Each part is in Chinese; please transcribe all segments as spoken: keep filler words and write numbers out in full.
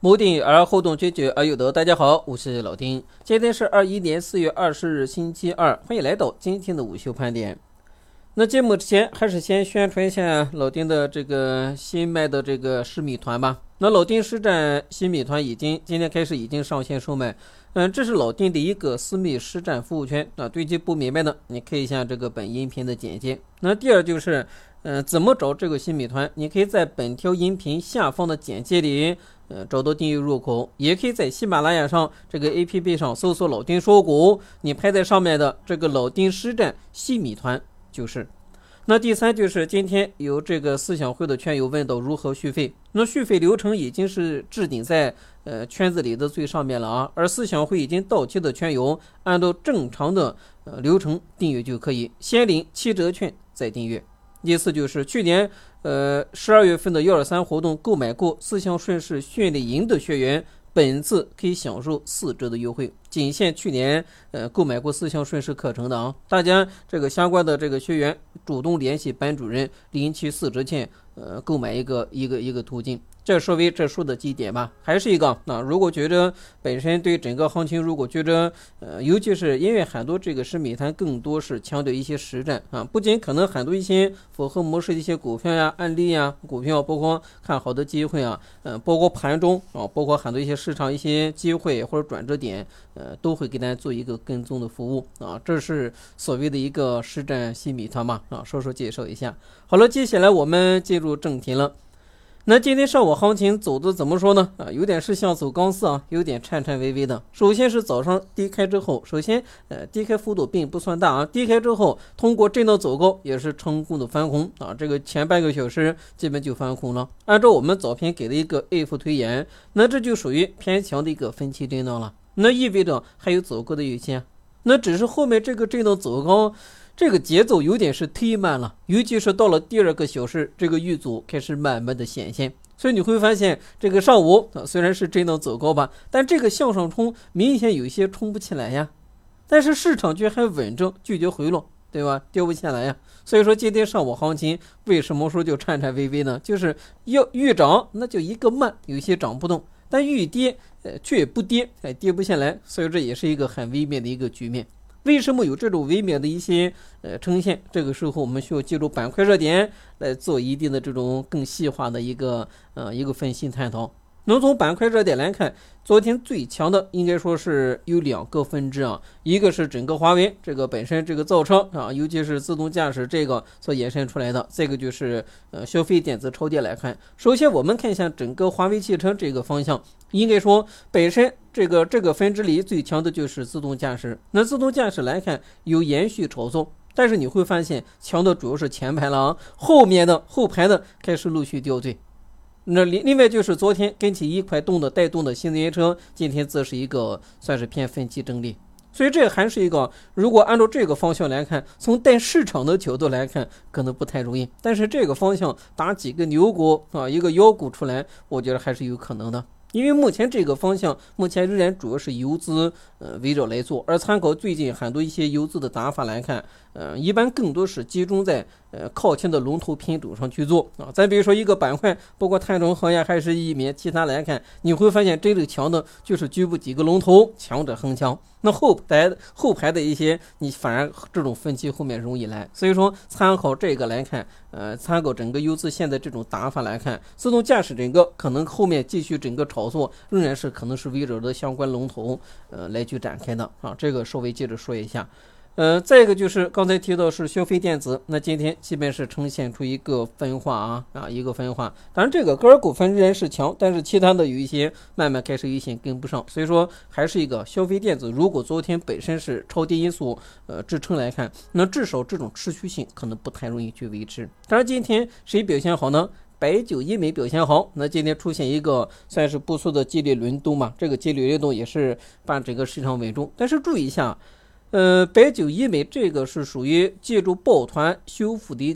谋定而后动，决绝而有得。大家好，我是老丁，今天是二一年四月二十日星期二，欢迎来到今天的午休盘点。那节目之前还是先宣传一下老丁的这个新卖的这个湿米团吧。那老丁实战新米团已经今天开始已经上线售卖。嗯，这是老丁的一个私密实战服务圈啊。对其不明白的，你可以一下这个本音频的简介。那第二就是，嗯、呃，怎么找这个新米团？你可以在本条音频下方的简介里，呃，找到订阅入口，也可以在喜马拉雅上这个 A P P 上搜索老丁说股，你排在上面的这个老丁实战新米团就是。那第三就是今天有这个思想会的圈友问到如何续费，那续费流程已经是置顶在呃圈子里的最上面了啊，而思想会已经到期的圈友按照正常的呃流程订阅就可以，先领七折券再订阅。第四就是去年呃十二月份的幺二三活动购买过思想顺势训练营的学员，本次可以享受四折的优惠，仅限去年呃购买过思想顺势课程的啊，大家这个相关的这个学员主动联系班主任领取四折券，呃购买一个一个一个途径。这说为这说的几点吧，还是一个那、啊、如果觉得本身对整个行情，如果觉得呃尤其是因为很多这个湿米团更多是强调一些实战啊，不仅可能很多一些符合模式的一些股票呀、案例呀、股票，包括看好的机会啊，呃包括盘中啊，包括很多一些市场一些机会或者转折点，呃都会给大家做一个跟踪的服务啊，这是所谓的一个实战新米团嘛啊，说说介绍一下。好了，接下来我们进入正题了。那今天上午行情走的怎么说呢？啊，有点是像走钢丝啊，有点颤颤巍巍的。首先是早上低开之后，首先呃低开幅度并不算大啊，低开之后通过震荡走高，也是成功的翻红啊。这个前半个小时基本就翻红了。按照我们早篇给的一个 F 推演，那这就属于偏强的一个分期震荡了。那意味着还有走高的预期，那只是后面这个震荡走高。这个节奏有点是忒慢了，尤其是到了第二个小时，这个遇阻开始慢慢的显现，所以你会发现这个上午、啊、虽然是震荡走高吧，但这个向上冲明显有些冲不起来呀，但是市场却还稳着，拒绝回落，对吧？掉不下来呀。所以说今天上午行情为什么说就颤颤巍巍呢？就是要遇涨那就一个慢，有些涨不动，但遇跌呃却不跌，哎跌不下来，所以这也是一个很微妙的一个局面。为什么有这种微妙的一些呃呈现？这个时候我们需要借助板块热点来做一定的这种更细化的一个呃一个分析探讨。能从板块热点来看，昨天最强的应该说是有两个分支啊，一个是整个华为这个本身这个造车啊，尤其是自动驾驶这个所衍生出来的，这个就是呃消费电子超跌来看。首先我们看一下整个华为汽车这个方向，应该说本身这个这个分支里最强的就是自动驾驶。那自动驾驶来看有延续炒作，但是你会发现强的主要是前排了啊，后面的后排的开始陆续掉队。那另外就是昨天跟起一块动的带动的新能源车，今天则是一个算是偏分歧整理，所以这还是一个，如果按照这个方向来看，从带市场的角度来看可能不太容易，但是这个方向打几个牛股啊，一个妖股出来，我觉得还是有可能的。因为目前这个方向目前仍然主要是游资呃围绕来做，而参考最近很多一些游资的打法来看，呃一般更多是集中在呃靠前的龙头品种上去做啊。再比如说一个板块，包括碳中和呀还是一面其他来看，你会发现真正强的就是局部几个龙头强者恒强，那后排后排的一些你反而这种分歧后面容易来。所以说参考这个来看，呃参考整个游资现在这种打法来看，自动驾驶整个可能后面继续整个炒作仍然是可能是围绕着相关龙头呃来去展开的啊，这个稍微接着说一下。呃，再一个就是刚才提到是消费电子，那今天基本是呈现出一个分化啊啊一个分化。当然这个个人股份仍然是强，但是其他的有一些慢慢开始有些跟不上，所以说还是一个消费电子。如果昨天本身是超跌因素呃支撑来看，那至少这种持续性可能不太容易去维持。当然今天谁表现好呢？白酒医美表现好，那今天出现一个算是不错的激烈轮动嘛，这个激烈轮动也是把整个市场稳住。但是注意一下，呃，白酒医美这个是属于借助抱团修复的一个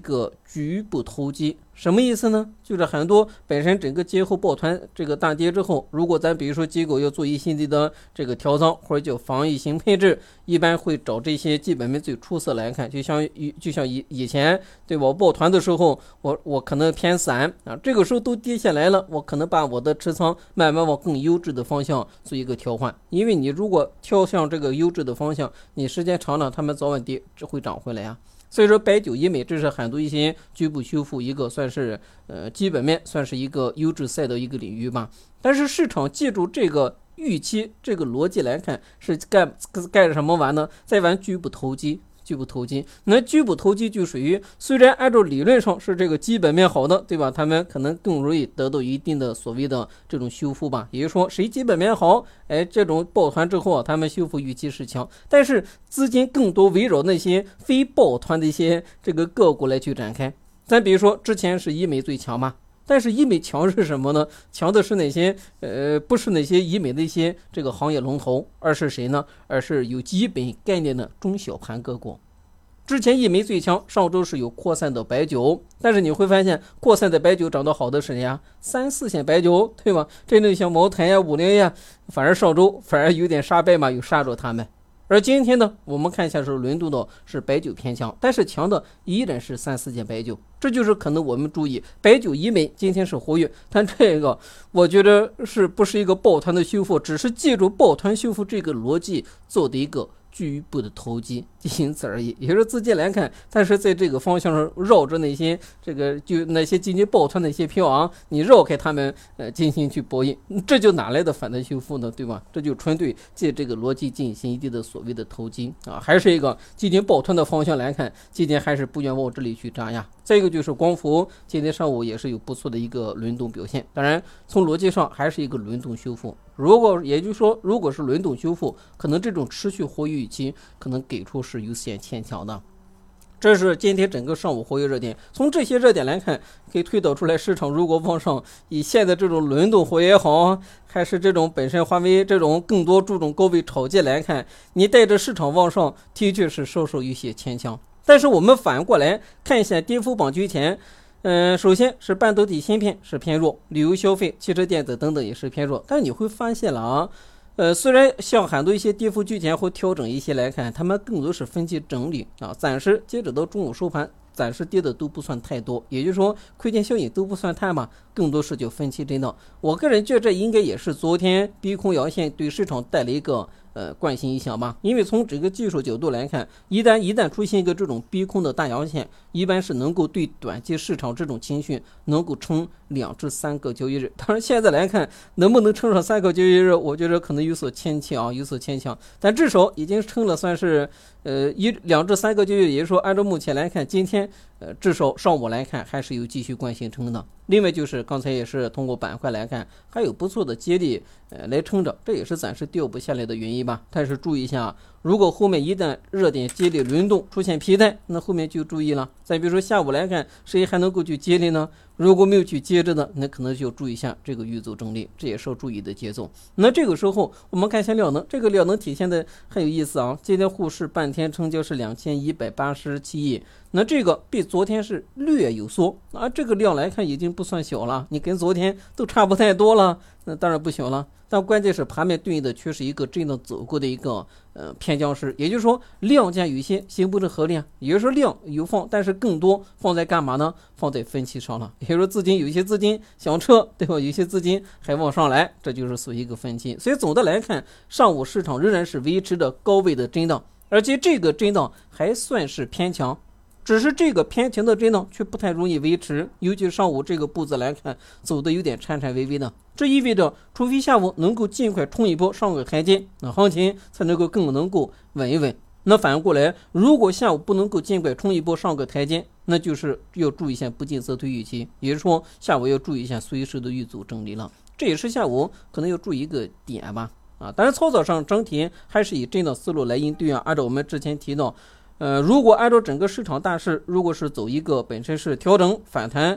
局部投机。什么意思呢？就是很多本身整个节后抱团这个大跌之后，如果咱比如说机构要做一系列的这个调仓或者叫防御型配置，一般会找这些基本面最出色来看，就像就像以以前对吧，我抱团的时候，我我可能偏散啊，这个时候都跌下来了，我可能把我的持仓慢慢往更优质的方向做一个调换，因为你如果跳向这个优质的方向，你时间长了，他们早晚跌只会涨回来啊。所以说白酒医美这是很多一些局部修复一个算是呃基本面，算是一个优质赛的一个领域吧。但是市场记住这个预期这个逻辑来看，是干干什么玩呢？在玩局部投机。局部投机，那局部投机就属于虽然按照理论上是这个基本面好的，对吧？他们可能更容易得到一定的所谓的这种修复吧。也就是说，谁基本面好，哎，这种抱团之后，他们修复预期是强，但是资金更多围绕那些非抱团的一些这个个股来去展开。咱比如说，之前是医美最强嘛。但是医美强是什么呢？强的是哪些？呃，不是哪些医美的一些这个行业龙头，而是谁呢？而是有基本概念的中小盘个股。之前医美最强，上周是有扩散的白酒，但是你会发现扩散的白酒涨得好的是谁呀？三四线白酒，对吧？这类像茅台呀、五粮呀，反而上周反而有点杀败嘛，有杀着他们。而今天呢，我们看一下是轮动的是白酒偏强，但是强的依然是三四件白酒，这就是可能我们注意白酒医美今天是活跃，但这个我觉得是不是一个抱团的修复，只是借助抱团修复这个逻辑做的一个局部的投机，仅此而已。也就是资金来看，但是在这个方向上绕着那些这个就那些基金抱团的一些票啊，你绕开他们呃进行去博弈，这就哪来的反弹修复呢？对吧？这就纯对借这个逻辑进行一定的所谓的投机啊，还是一个基金抱团的方向来看，今天还是不愿往这里去扎呀。再一个就是光伏，今天上午也是有不错的一个轮动表现，当然从逻辑上还是一个轮动修复。如果也就是说，如果是轮动修复，可能这种持续活跃预期可能给出是有些牵强的。这是今天整个上午活跃热点，从这些热点来看，可以推导出来，市场如果往上以现在这种轮动活跃也好，还是这种本身华为这种更多注重高位炒作来看，你带着市场往上，的确是稍稍有些牵强。但是我们反过来看一下跌幅榜居前，嗯，首先是半导体芯片是偏弱，旅游消费、汽车电子等等也是偏弱。但是你会发现了啊，呃，虽然像很多一些跌幅居前或调整一些来看，他们更多是分期整理啊，暂时截止到中午收盘，暂时跌的都不算太多，也就是说亏钱效应都不算太嘛，更多是就分期震荡。我个人觉得这应该也是昨天逼空阳线对市场带来一个呃惯性影响吧，因为从整个技术角度来看，一旦一旦出现一个这种逼空的大阳线，一般是能够对短期市场这种情绪能够撑两至三个交易日。当然现在来看能不能撑上三个交易日，我觉得可能有所牵强，有所牵强，但至少已经撑了算是呃一两至三个交易日，也就是说按照目前来看，今天呃至少上午来看还是有继续惯性撑的。另外就是刚才也是通过板块来看，还有不错的接力呃来撑着，这也是暂时掉不下来的原因吧。但是注意一下，如果后面一旦热点接力轮动出现疲态，那后面就注意了。再比如说下午来看，谁还能够去接力呢？如果没有去接着的，那可能就要注意一下这个预走整理，这也是要注意的节奏。那这个时候我们看一下量能，这个量能体现的很有意思啊。今天沪市半天成交是两千一百八十七亿，那这个比昨天是略有缩啊，这个量来看已经不算小了，你跟昨天都差不太多了，那当然不小了。但关键是盘面对应的却是一个震荡走过的一个呃偏僵势，也就是说量价有一些形不成合力啊，也就是说量有放，但是更多放在干嘛呢？放在分期上了，也就是说资金有一些资金想撤，对吧？有些资金还往上来，这就是属于一个分期。所以总的来看，上午市场仍然是维持着高位的震荡，而且这个震荡还算是偏强。只是这个偏强的震荡却不太容易维持，尤其上午这个步子来看，走的有点颤颤巍巍的。这意味着，除非下午能够尽快冲一波上个台阶，那行情才能够更能够稳一稳。那反过来，如果下午不能够尽快冲一波上个台阶，那就是要注意一下不进则退预期，也就是说下午要注意一下随时的预走整理了。这也是下午可能要注意一个点吧。啊，当然操作上整体还是以震荡思路来应对啊。按照我们之前提到。呃，如果按照整个市场大势，如果是走一个本身是调整反弹，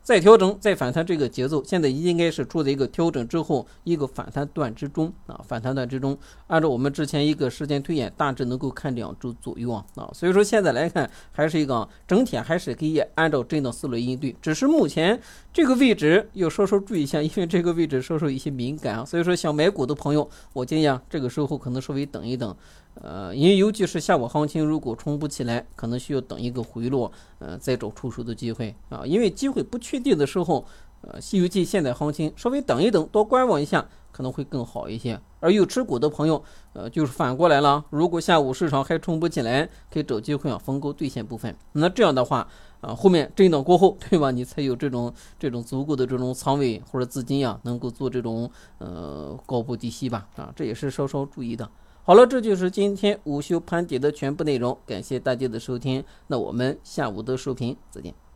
再调整再反弹这个节奏，现在应该是处在一个调整之后一个反弹段之中啊，反弹段之中，按照我们之前一个时间推演，大致能够看两周左右啊啊，所以说现在来看还是一个整体还是可以按照震荡思路应对，只是目前这个位置要稍稍注意一下，因为这个位置稍稍有些敏感啊，所以说想买股的朋友，我建议啊这个时候可能稍微等一等。呃，因为尤其是下午行情，如果冲不起来，可能需要等一个回落，呃，再找出手的机会啊。因为机会不确定的时候，呃，西游记现在行情稍微等一等，多观望一下，可能会更好一些。而有持股的朋友，呃，就是反过来了，如果下午市场还冲不起来，可以找机会啊逢高兑现部分。那这样的话，啊，后面震荡过后，对吧？你才有这种这种足够的这种仓位或者资金啊，能够做这种呃高抛低吸吧，啊，这也是稍稍注意的。好了，这就是今天午休盘点的全部内容，感谢大家的收听，那我们下午的收评再见。